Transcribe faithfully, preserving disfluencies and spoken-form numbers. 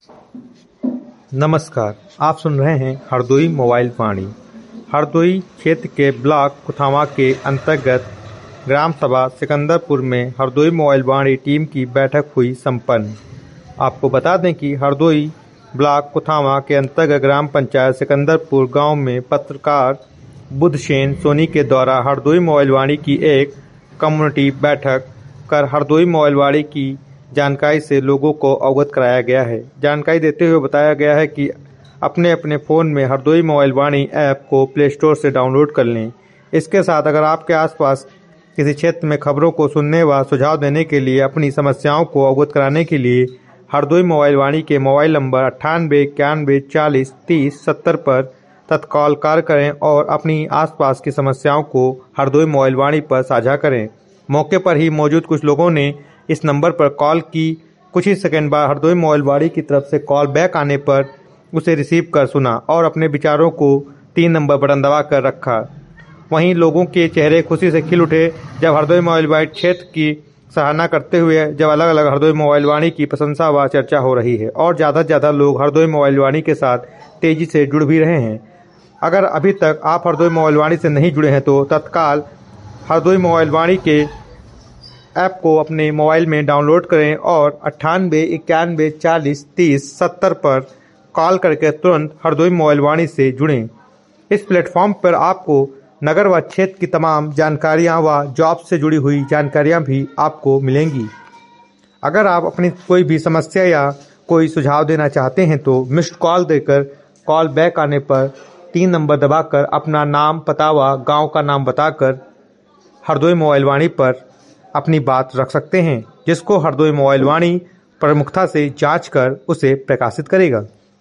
नमस्कार, आप सुन रहे हैं हरदोई मोबाइल वाणी। हरदोई क्षेत्र के ब्लॉक कुथावा के अंतर्गत ग्राम सभा सिकंदरपुर में हरदोई मोबाइल वाणी टीम की बैठक हुई संपन्न। आपको बता दें कि हरदोई ब्लॉक कुथावा के अंतर्गत ग्राम पंचायत सिकंदरपुर गांव में पत्रकार बुधसेन सोनी के द्वारा हरदोई मोबाइल वाणी की एक कम्युनिटी बैठक कर हरदोई मोबाइल वाणी की जानकारी से लोगों को अवगत कराया गया है। जानकारी देते हुए बताया गया है कि अपने अपने फ़ोन में हरदोई मोबाइल वाणी ऐप को प्ले स्टोर से डाउनलोड कर लें। इसके साथ अगर आपके आसपास किसी क्षेत्र में खबरों को सुनने व सुझाव देने के लिए अपनी समस्याओं को अवगत कराने के लिए हरदोई मोबाइल वाणी के मोबाइल नंबर अट्ठानवे इक्यानवे चालीस तीस सत्तर पर तत्काल कॉल करें और अपनी आसपास की समस्याओं को हरदोई मोबाइल वाणी पर साझा करें। मौके पर ही मौजूद कुछ लोगों ने इस नंबर पर कॉल की। कुछ ही सेकंड बाद हरदोई मोबाइल वाणी की तरफ से कॉल बैक आने पर उसे रिसीव कर सुना और अपने विचारों को तीन नंबर बटन दबा कर रखा। वहीं लोगों के चेहरे खुशी से खिल उठे जब हरदोई मोबाइल वाणी क्षेत्र की सराहना करते हुए जब अलग अलग हरदोई मोबाइल वाणी की प्रशंसा व चर्चा हो रही है और ज़्यादा से ज़्यादा लोग हरदोई मोबाइल वाणी के साथ तेजी से जुड़ भी रहे हैं। अगर अभी तक आप हरदोई मोबाइल वाणी से नहीं जुड़े हैं तो तत्काल हरदोई मोबाइल वाणी के ऐप को अपने मोबाइल में डाउनलोड करें और अट्ठानवे इक्यानवे चालीस तीस सत्तर पर कॉल करके तुरंत हरदोई मोबाइल वाणी से जुड़ें। इस प्लेटफॉर्म पर आपको नगर व क्षेत्र की तमाम जानकारियां व जॉब से जुड़ी हुई जानकारियां भी आपको मिलेंगी। अगर आप अपनी कोई भी समस्या या कोई सुझाव देना चाहते हैं तो मिस्ड कॉल देकर कॉल बैक आने पर तीन नंबर दबाकर अपना नाम पता व गाँव का नाम बताकर हरदोई मोबाइल वाणी पर अपनी बात रख सकते हैं, जिसको हरदोई मोबाइल वाणी प्रमुखता से जांच कर उसे प्रकाशित करेगा।